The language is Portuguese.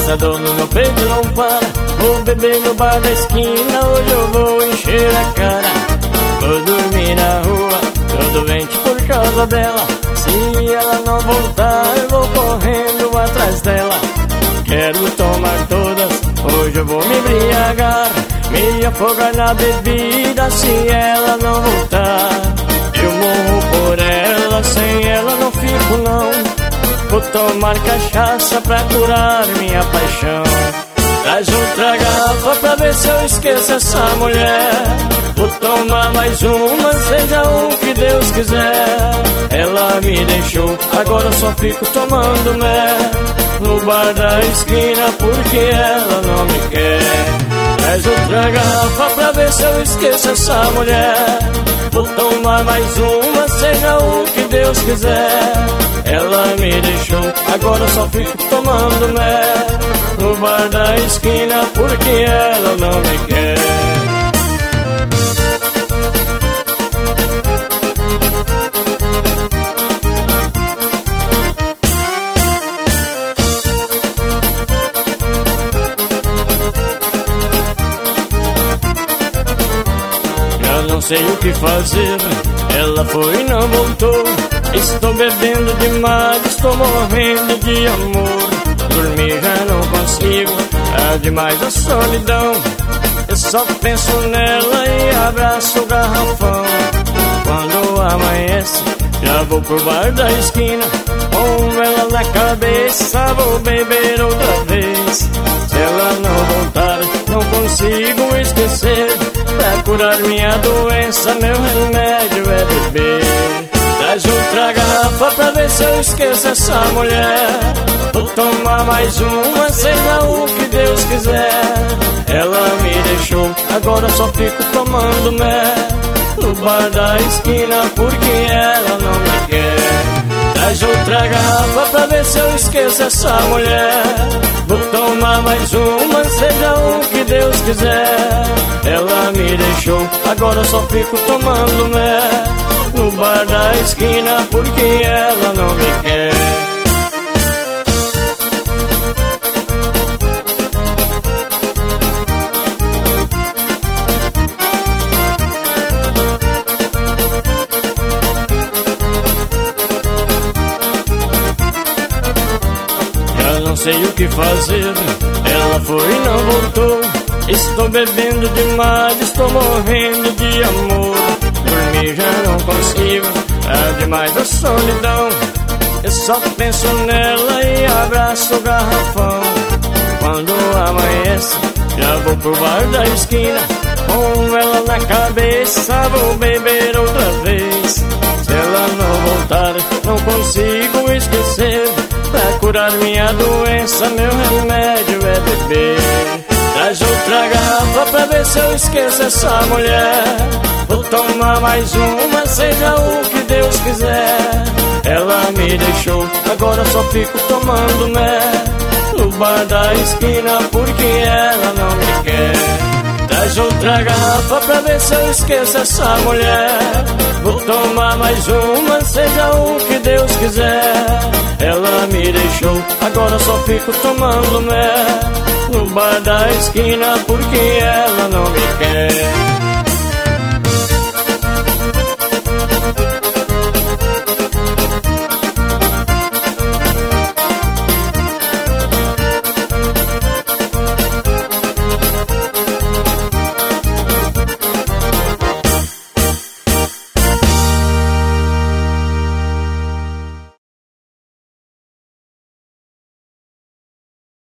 Essa dor no meu peito não para. Vou beber no bar da esquina, hoje eu vou encher a cara. Vou dormir na rua, todo doente por causa dela. Se ela não voltar, eu vou correndo atrás dela. Quero tomar todas, hoje eu vou me embriagar, me afogar na bebida se ela não voltar. Eu morro por ela, sem ela não fico não. Vou tomar cachaça pra curar minha paixão. Traz outra garrafa pra ver se eu esqueço essa mulher. Vou tomar mais uma, seja o que Deus quiser. Ela me deixou, agora eu só fico tomando mel no bar da esquina porque ela não me quer. Traz outra garrafa pra ver se eu esqueço essa mulher. Vou tomar mais uma, seja o que Deus quiser. Ela me deixou, agora eu só fico tomando mel no bar da esquina porque ela não me quer. Não sei o que fazer, ela foi e não voltou. Estou bebendo demais, estou morrendo de amor. Dormir já não consigo, é demais a solidão. Eu só penso nela e abraço o garrafão. Quando amanhece, já vou pro bar da esquina. Com ela na cabeça, vou beber outra vez. Se ela não voltar, não consigo esquecer. Pra curar minha doença, meu remédio é beber. Traz outra garrafa pra ver se eu esqueço essa mulher. Vou tomar mais uma, seja o que Deus quiser. Ela me deixou, agora eu só fico tomando mel no bar da esquina porque ela não me quer. Traz outra garrafa pra ver se eu esqueço essa mulher. Vou tomar mais uma, seja o que Deus quiser. Ela me deixou, agora eu só fico tomando mel no bar da esquina porque ela não me quer. Não sei o que fazer, ela foi e não voltou. Estou bebendo demais, estou morrendo de amor. Dormir já não consigo, é demais a solidão. Eu só penso nela e abraço o garrafão. Quando amanhece, já vou pro bar da esquina. Com ela na cabeça, vou beber outra vez. Se ela não voltar, não consigo esquecer. Pra curar minha doença, meu remédio é beber. Traz outra garrafa pra ver se eu esqueço essa mulher. Vou tomar mais uma, seja o que Deus quiser. Ela me deixou, agora eu só fico tomando mel no bar da esquina porque ela não me quer. Traz outra garrafa pra ver se eu esqueço essa mulher. Vou tomar mais uma, seja o que Deus quiser. Ela me deixou, agora eu só fico tomando mel no bar da esquina porque ela não me quer.